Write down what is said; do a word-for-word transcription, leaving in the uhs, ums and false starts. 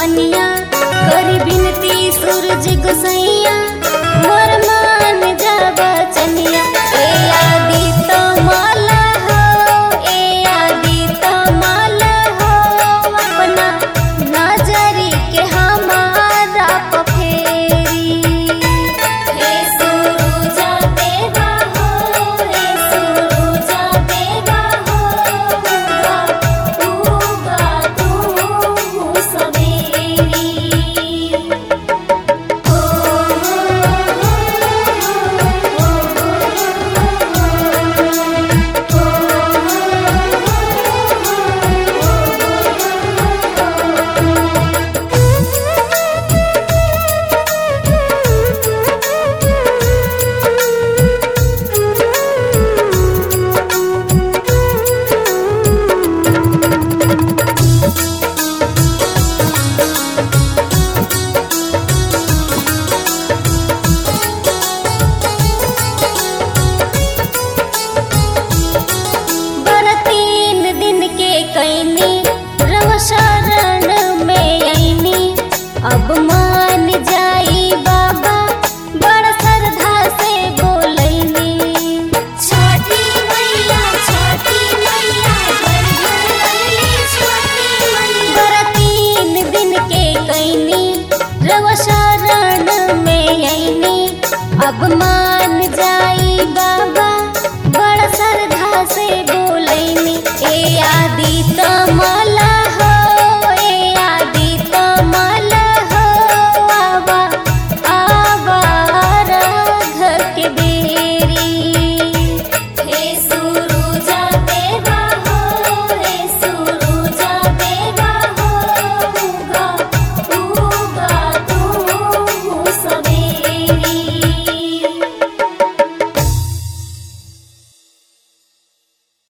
पनिया करी बिनती सूरज गोसैया मोर मान जा बचनिया। ए आदि तो माला हो ए आदि तो माला हो अपना नजरी के हमारा पफेरी। हे सूरज देवा हो हे सूरज देवा हो उगा तू सवेरी। शरण में आईनी अब मान जाई बाबा बड़ श्रद्धा से बोलैनी। छठी मैया छठी मैया घर घर अइली छठी मैया। बड़ा तीन दिन के कैनी रव शरण में आईनी अब मान